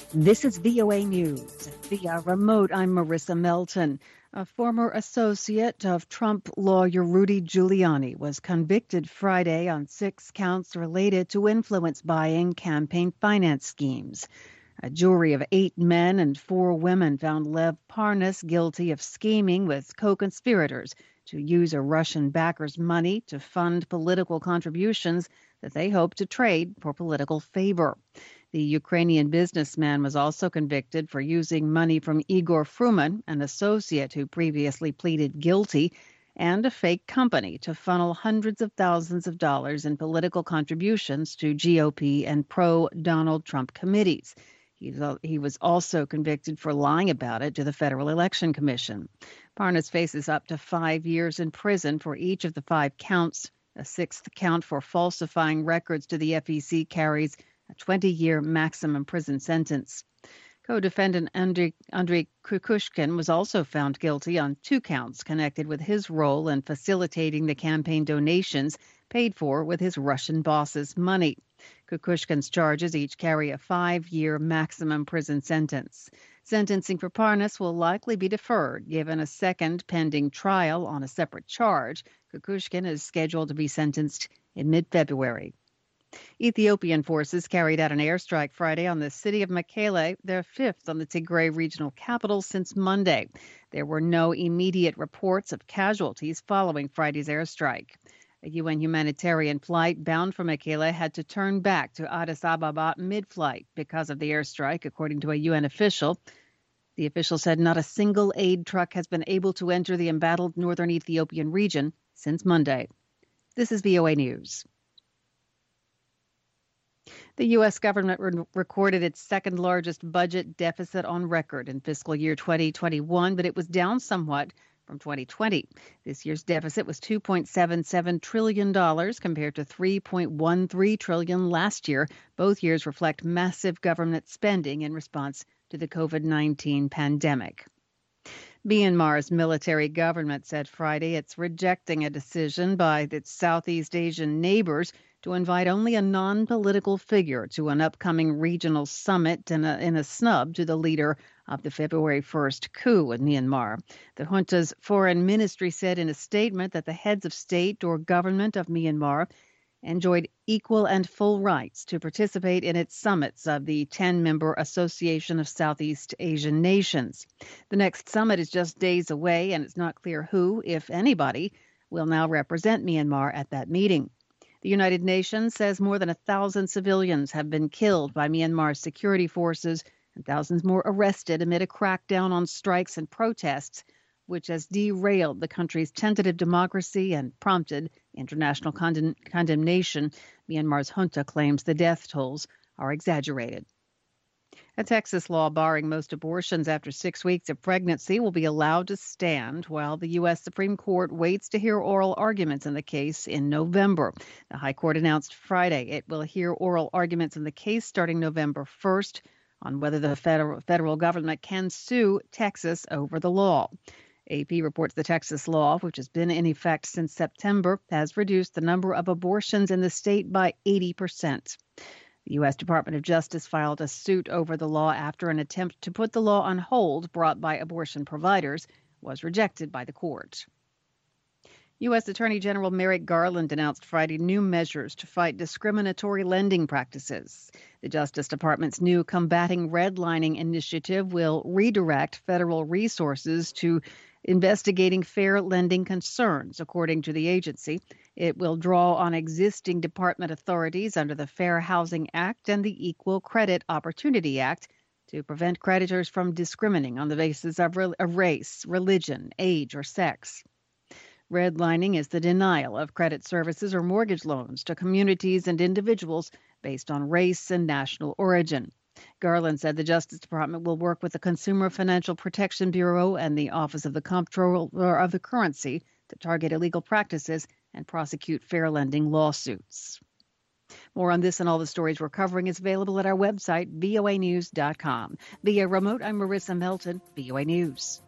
This is VOA News. Via remote, I'm Marissa Melton. A former associate of Trump lawyer Rudy Giuliani was convicted Friday on 6 counts related to influence buying campaign finance schemes. A jury of 8 men and 4 women found Lev Parnas guilty of scheming with co-conspirators to use a Russian backer's money to fund political contributions that they hoped to trade for political favor. The Ukrainian businessman was also convicted for using money from Igor Fruman, an associate who previously pleaded guilty, and a fake company to funnel hundreds of thousands of dollars in political contributions to GOP and pro-Donald Trump committees. He was also convicted for lying about it to the Federal Election Commission. Parnas faces up to 5 years in prison for each of the 5 counts. A 6th count for falsifying records to the FEC carries a 20-year maximum prison sentence. Co-defendant Andrei Kukushkin was also found guilty on 2 counts connected with his role in facilitating the campaign donations paid for with his Russian boss's money. Kukushkin's charges each carry a 5-year maximum prison sentence. Sentencing for Parnas will likely be deferred, given a second pending trial on a separate charge. Kukushkin is scheduled to be sentenced in mid-February. Ethiopian forces carried out an airstrike Friday on the city of Mekelle, their 5th on the Tigray regional capital since Monday. There were no immediate reports of casualties following Friday's airstrike. A UN humanitarian flight bound for Mekelle had to turn back to Addis Ababa mid-flight because of the airstrike, according to a UN official. The official said not a single aid truck has been able to enter the embattled northern Ethiopian region since Monday. This is VOA News. The U.S. government recorded its second largest budget deficit on record in fiscal year 2021, but it was down somewhat from 2020. This year's deficit was $2.77 trillion compared to $3.13 trillion last year. Both years reflect massive government spending in response to the COVID-19 pandemic. Myanmar's military government said Friday it's rejecting a decision by its Southeast Asian neighbors to invite only a non-political figure to an upcoming regional summit in a snub to the leader of the February 1st coup in Myanmar. The junta's foreign ministry said in a statement that the heads of state or government of Myanmar enjoyed equal and full rights to participate in its summits of the 10-member Association of Southeast Asian Nations. The next summit is just days away, and it's not clear who, if anybody, will now represent Myanmar at that meeting. The United Nations says more than 1,000 civilians have been killed by Myanmar's security forces and thousands more arrested amid a crackdown on strikes and protests, which has derailed the country's tentative democracy and prompted international condemnation. Myanmar's junta claims the death tolls are exaggerated. A Texas law barring most abortions after 6 weeks of pregnancy will be allowed to stand while the U.S. Supreme Court waits to hear oral arguments in the case in November. The High Court announced Friday it will hear oral arguments in the case starting November 1st on whether the federal government can sue Texas over the law. AP reports the Texas law, which has been in effect since September, has reduced the number of abortions in the state by 80%. The U.S. Department of Justice filed a suit over the law after an attempt to put the law on hold brought by abortion providers was rejected by the court. U.S. Attorney General Merrick Garland announced Friday new measures to fight discriminatory lending practices. The Justice Department's new Combating Redlining initiative will redirect federal resources to investigating fair lending concerns, according to the agency. It will draw on existing department authorities under the Fair Housing Act and the Equal Credit Opportunity Act to prevent creditors from discriminating on the basis of race, religion, age, or sex. Redlining is the denial of credit services or mortgage loans to communities and individuals based on race and national origin. Garland said the Justice Department will work with the Consumer Financial Protection Bureau and the Office of the Comptroller of the Currency to target illegal practices and prosecute fair lending lawsuits. More on this and all the stories we're covering is available at our website, voanews.com. Via remote, I'm Marissa Melton, VOA News.